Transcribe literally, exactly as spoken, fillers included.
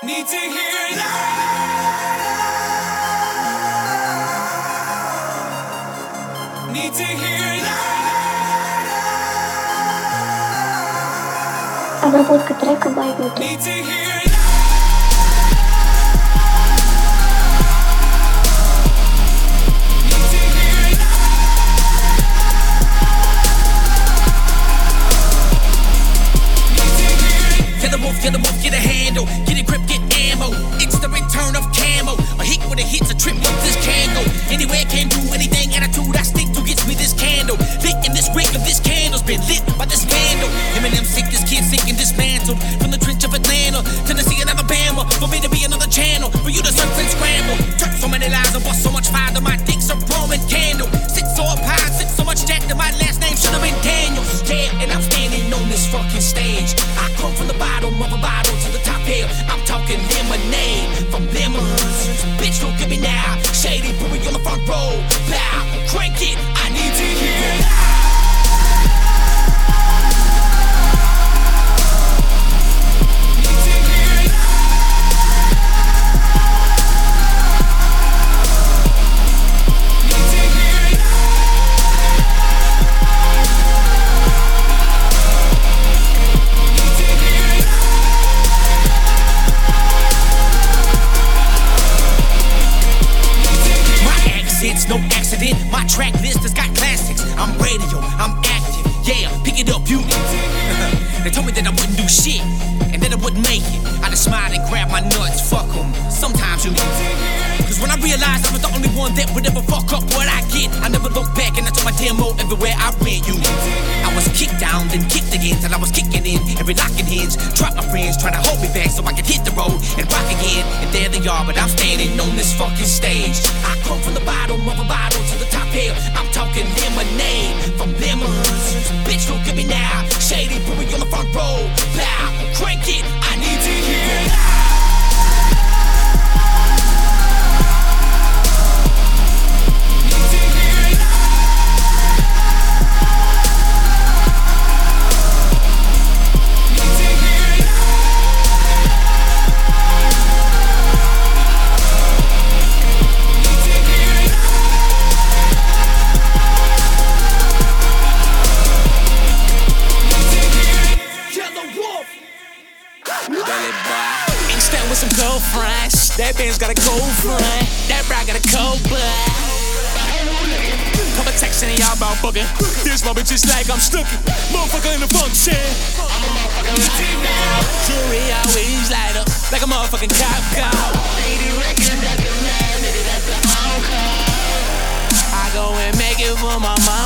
Need to hear it. Need to hear it. Обработка трека Байбута. Need to hear it. Get the wolf, get the wolf, get a handle. Get a grip, get ammo. It's the return of camo. A hit with a hit's a trip with this candle. Anywhere can do anything. Attitude I stick to gets me this candle. Lit in this wick of this candle's been lit by this candle. Eminem sick, this kid sick and dismantled. From the trench of Atlanta, Tennessee and Alabama. For me to be another channel. For you to surf and scramble. Turn so many lies and bust so much fire that my dick's a Roman candle. Sit so up high, sit so much jack that my last name should have been Daniels. Yeah, and I'm standing on this fucking stage. I come from the bottom of a bottle to the top here. I'm talking lemonade from lemons. Bitch, don't get me now. Shady, put me on the front row. Pow, crank it. I need to hear it. It's no accident, my track list has got classics. I'm radio, I'm active, yeah, pick it up, you. They told me that I wouldn't do shit, and that I wouldn't make it. I just smiled and grabbed my nuts, fuck them, sometimes you. Cause when I realized I was the only one that would ever fuck up what I get, I never looked back and I took my demo everywhere I went, you. I was kicked down, then kicked again, till I was kicking in every lock and hinge. Dropped my friends, trying to hold me back so I could hit the road and rock again. And there they are, but I'm standing on this fucking stage. I come from the bottom of a bottle to the top here. I'm talking lemonade from lemons. Bitch, don't get me now. Shady, put me on the front row. Pow, crank it. I need to hear it. Some girlfriends, that band's got a cold friend, that bra got a cold blood. Couple texts and y'all about fucking. This moment just like I'm stuck in. Motherfucker in the function. I'm a motherfucking right now. Jury always light up like a motherfucking cop car. eighty records, that's the man, that's the encore. I go and make it for my mom.